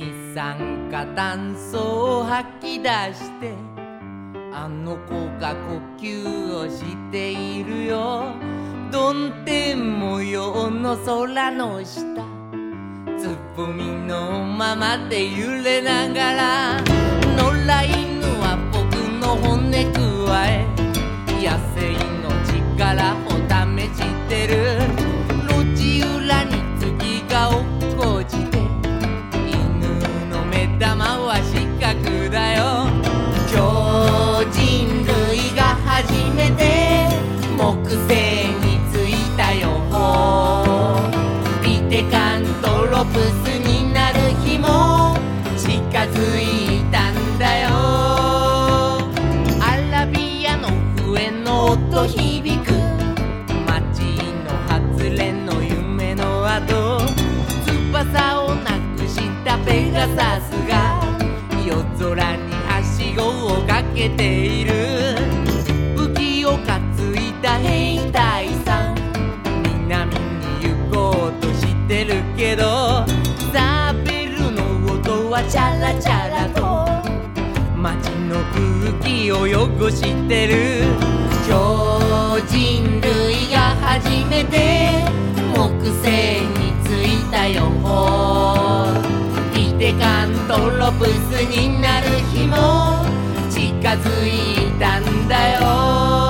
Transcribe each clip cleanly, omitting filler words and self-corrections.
二酸化炭素を吐き出して、あの子が呼吸をしているよ。曇天模様の空の下、つぼみのままで揺れながら、野良犬は僕の骨くわえ、野生の力を試してる。路地裏に月が落っこちて、犬の目玉は四角だよ。今日人類が初めて木星に着いたよ。ピテカントロプスになる日も近づいたんだよ。アラビアの笛の音響く、街の外れの夢の後、翼をなくしたペガサスが夜空にはしごをかけている。武器を担いだ兵隊さん、南に行こうとしてるけど、サーベルの音はチャラチャラと街の空気を汚してる。今日人類が初めて木星に着いたよ。ピテカントロプスになる日も近づいたんだよ。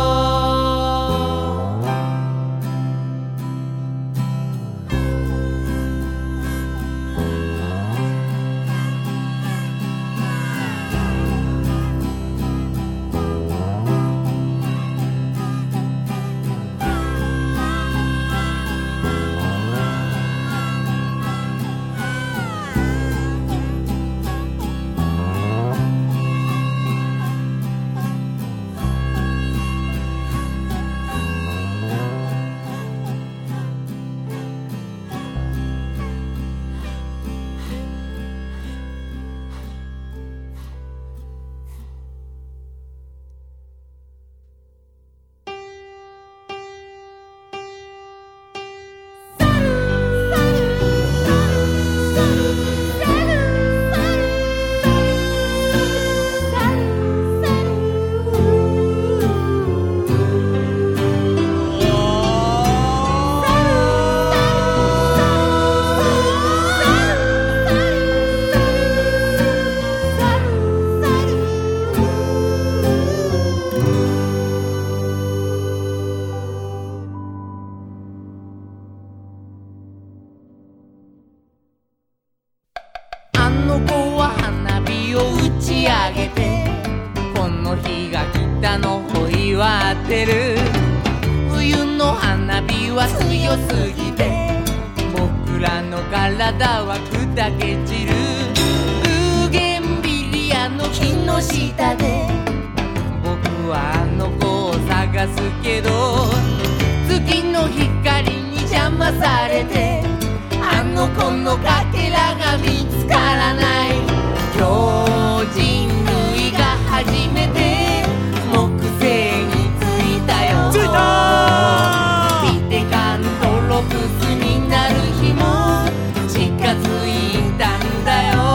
冬の花火は強すぎて僕らの体は砕け散る。ブーゲンビリアの木の下で僕はあの子を探すけど、月の光に邪魔されてあの子のかけらが見つからない。今日人類が初めて木星に着いたよ。着いた。ピテカントロプスになる日も近づいたんだよ。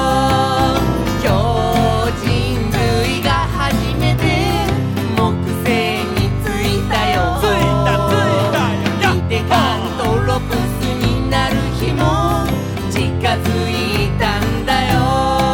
今日人類が初めて木星に着いたよ。着いた着いたよ。ピテカントロプスになる日も近づいたんだよ。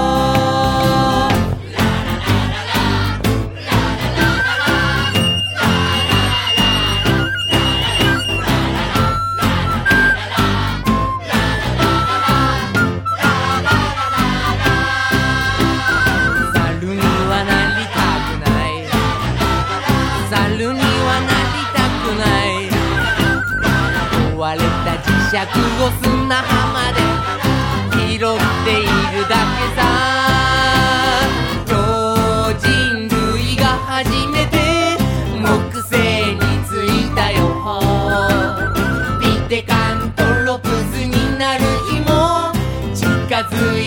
壊れた磁石を砂浜で拾っているだけさ。今日人類が初めて木星に着いたよ。ピテカントロプスになる日も近づい